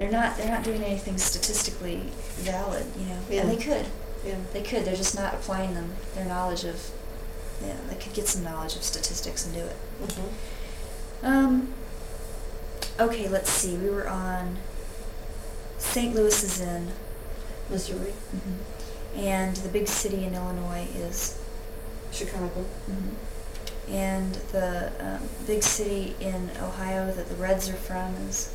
They're not doing anything statistically valid, you know. Yeah. And they could. Yeah. They could. They're just not applying their knowledge of. Yeah, they could get some knowledge of statistics and do it. Mm-hmm. Okay, let's see. We were on. St. Louis is in. Missouri. Mm-hmm. And the big city in Illinois is. Chicago. Mm-hmm. And the big city in Ohio that the Reds are from is.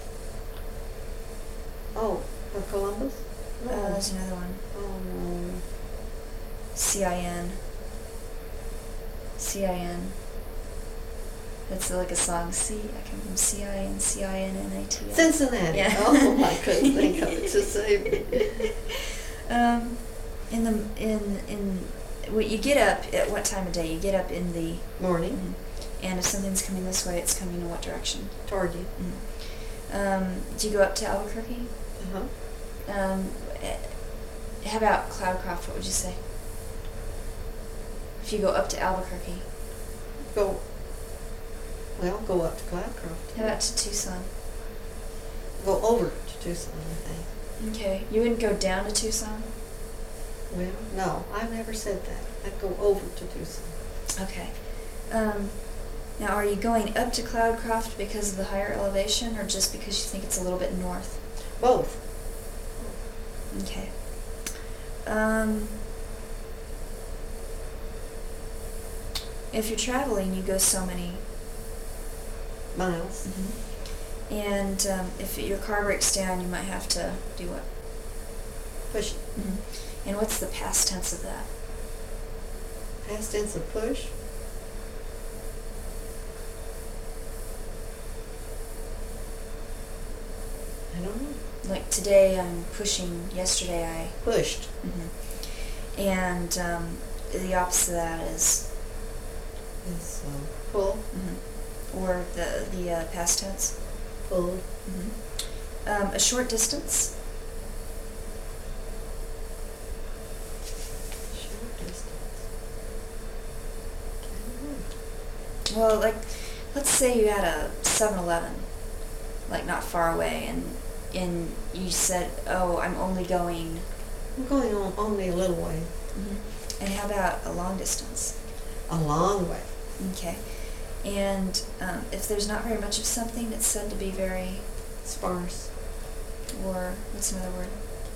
Oh, Columbus? No. There's another one. Oh, no. CIN. That's like a song. I come from CIN, CINNAT. Cincinnati. Yeah. Oh, I couldn't think of it to save me. You get up at what time of day? You get up in the Morning. and if something's coming this way, it's coming in what direction? Toward you. Do you go up to Albuquerque? Uh-huh. How about Cloudcroft? What would you say? If you go up to Albuquerque. Go up to Cloudcroft. How about to Tucson? Go over to Tucson, I think. Okay. You wouldn't go down to Tucson? Well, no, I've never said that. I'd go over to Tucson. Okay. Now, are you going up to Cloudcroft because of the higher elevation, or just because you think it's a little bit north? Both. Okay. If you're traveling, you go so many Miles. Mm-hmm. And if your car breaks down, you might have to do what? Push it. Mm-hmm. And what's the past tense of that? Past tense of push. I don't know. Like today I'm pushing, yesterday I... Pushed. Mm-hmm. And the opposite of that is... Is pull. Mm-hmm. Or the past tense. Pulled. Mm-hmm. A short distance. Short distance. Well, like, let's say you had a 7-Eleven, like not far away, and you said, oh, I'm only going... I'm going on only a little way. Mm-hmm. And how about a long distance? A long way. Okay. And if there's not very much of something, it's said to be very... Sparse. Or, what's another word?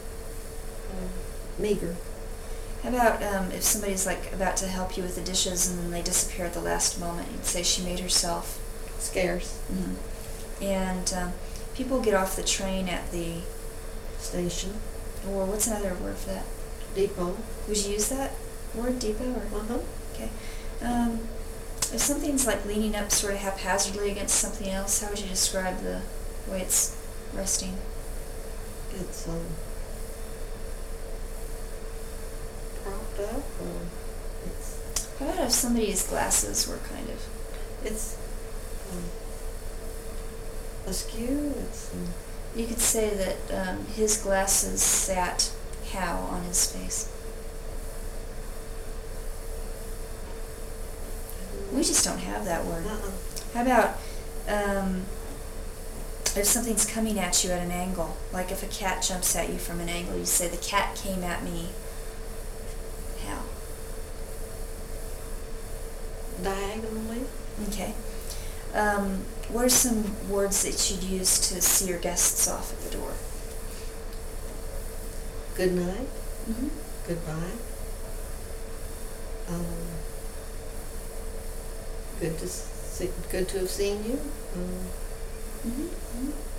Meager. How about if somebody's like about to help you with the dishes and then they disappear at the last moment? You'd say she made herself... Scarce. Mm-hmm. And people get off the train at the... Station. Or what's another word for that? Depot. Would you use that word, depot? Or? Uh-huh. Okay. If something's like leaning up sort of haphazardly against something else, how would you describe the way it's resting? It's propped up, or it's... How about if somebody's glasses were kind of... It's askew. It's... You could say that his glasses sat how on his face? We just don't have that word. How about if something's coming at you at an angle? Like if a cat jumps at you from an angle, you say the cat came at me. How? Diagonally. Okay. What are some words that you'd use to see your guests off at the door? Good night. Mm-hmm. Goodbye. Good to have seen you. Mm-hmm. Mm-hmm.